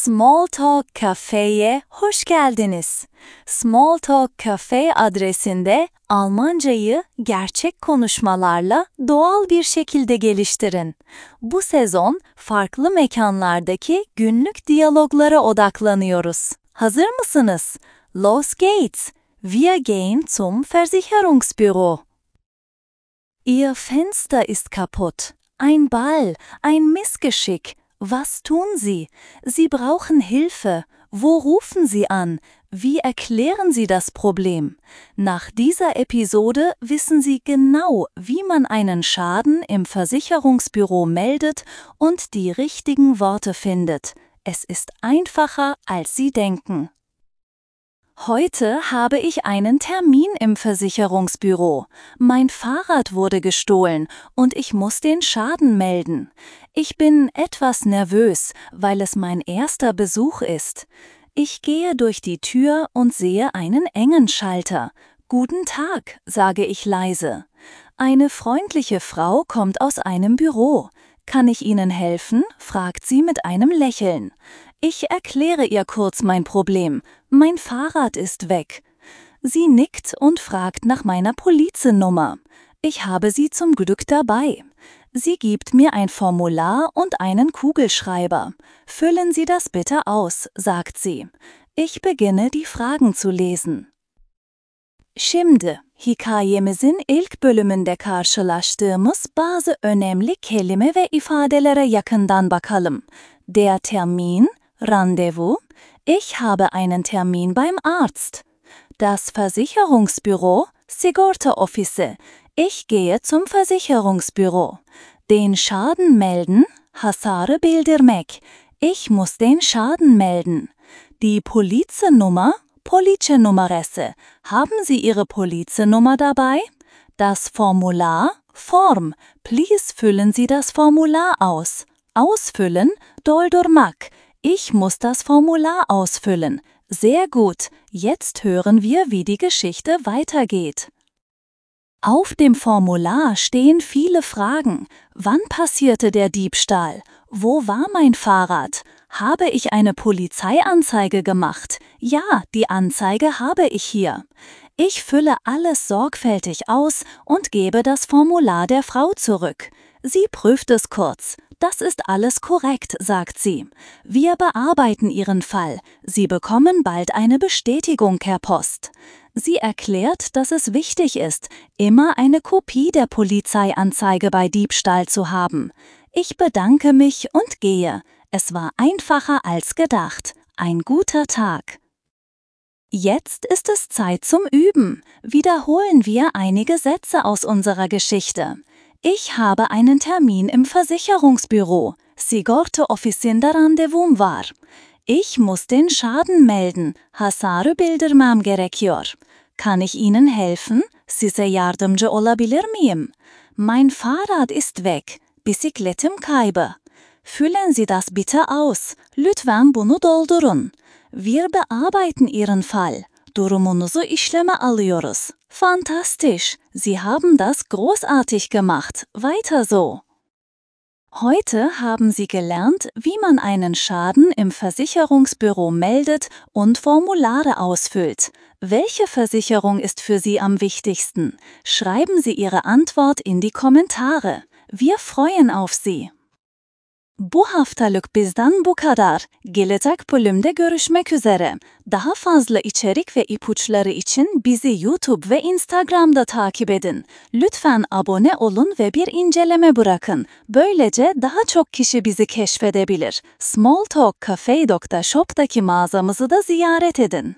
Smalltalk Cafe'ye hoş geldiniz. Smalltalk Cafe adresinde Almancayı gerçek konuşmalarla doğal bir şekilde geliştirin. Bu sezon farklı mekanlardaki günlük diyaloglara odaklanıyoruz. Hazır mısınız? Los geht's! Wir gehen zum Versicherungsbüro. Ihr Fenster ist kaputt. Ein Ball, ein Missgeschick. Was tun Sie? Sie brauchen Hilfe. Wo rufen Sie an? Wie erklären Sie das Problem? Nach dieser Episode wissen Sie genau, wie man einen Schaden im Versicherungsbüro meldet und die richtigen Worte findet. Es ist einfacher, als Sie denken. Heute habe ich einen Termin im Versicherungsbüro. Mein Fahrrad wurde gestohlen und ich muss den Schaden melden. Ich bin etwas nervös, weil es mein erster Besuch ist. Ich gehe durch die Tür und sehe einen engen Schalter. Guten Tag, sage ich leise. Eine freundliche Frau kommt aus einem Büro. Kann ich Ihnen helfen? Fragt sie mit einem Lächeln. Ich erkläre ihr kurz mein Problem. Mein Fahrrad ist weg. Sie nickt und fragt nach meiner Polizenummer. Ich habe sie zum Glück dabei. Sie gibt mir ein Formular und einen Kugelschreiber. Füllen Sie das bitte aus, sagt sie. Ich beginne, die Fragen zu lesen. Şimdi, hikayemizin ilk bölümünde karşılaştığımız bazı önemli kelime ve ifadelere yakından bakalım. Der Termin, Rendezvous. Ich habe einen Termin beim Arzt. Das Versicherungsbüro, Sigorta-Office. Ich gehe zum Versicherungsbüro. Den Schaden melden, hasarı bildirmek. Ich muss den Schaden melden. Die Polizenummer, Polizenumeresse. Haben Sie Ihre Polizenummer dabei? Das Formular, Form. Please füllen Sie das Formular aus. Ausfüllen, doldurmak. Ich muss das Formular ausfüllen. Sehr gut. Jetzt hören wir, wie die Geschichte weitergeht. Auf dem Formular stehen viele Fragen. Wann passierte der Diebstahl? Wo war mein Fahrrad? Habe ich eine Polizeianzeige gemacht? Ja, die Anzeige habe ich hier. Ich fülle alles sorgfältig aus und gebe das Formular der Frau zurück. Sie prüft es kurz. Das ist alles korrekt, sagt sie. Wir bearbeiten Ihren Fall. Sie bekommen bald eine Bestätigung per Post. Sie erklärt, dass es wichtig ist, immer eine Kopie der Polizeianzeige bei Diebstahl zu haben. Ich bedanke mich und gehe. Es war einfacher als gedacht. Ein guter Tag. Jetzt ist es Zeit zum Üben. Wiederholen wir einige Sätze aus unserer Geschichte. Ich habe einen Termin im Versicherungsbüro. Sigorta-Ofisinde randevum var. Ich muss den Schaden melden. Hasarı bildirmem gerekiyor. Kann ich Ihnen helfen? Size yardımcı olabilir miyim? Mein Fahrrad ist weg. Bisikletim kaybı. Füllen Sie das bitte aus. Lütfen bunu doldurun. Wir bearbeiten Ihren Fall. Durumunuzu işleme alıyoruz. Fantastisch! Sie haben das großartig gemacht. Weiter so! Heute haben Sie gelernt, wie man einen Schaden im Versicherungsbüro meldet und Formulare ausfüllt. Welche Versicherung ist für Sie am wichtigsten? Schreiben Sie Ihre Antwort in die Kommentare. Wir freuen auf Sie! Bu haftalık bizden bu kadar. Gelecek bölümde görüşmek üzere. Daha fazla içerik ve ipuçları için bizi YouTube ve Instagram'da takip edin. Lütfen abone olun ve bir inceleme bırakın. Böylece daha çok kişi bizi keşfedebilir. Smalltalkcafe.shop'taki mağazamızı da ziyaret edin.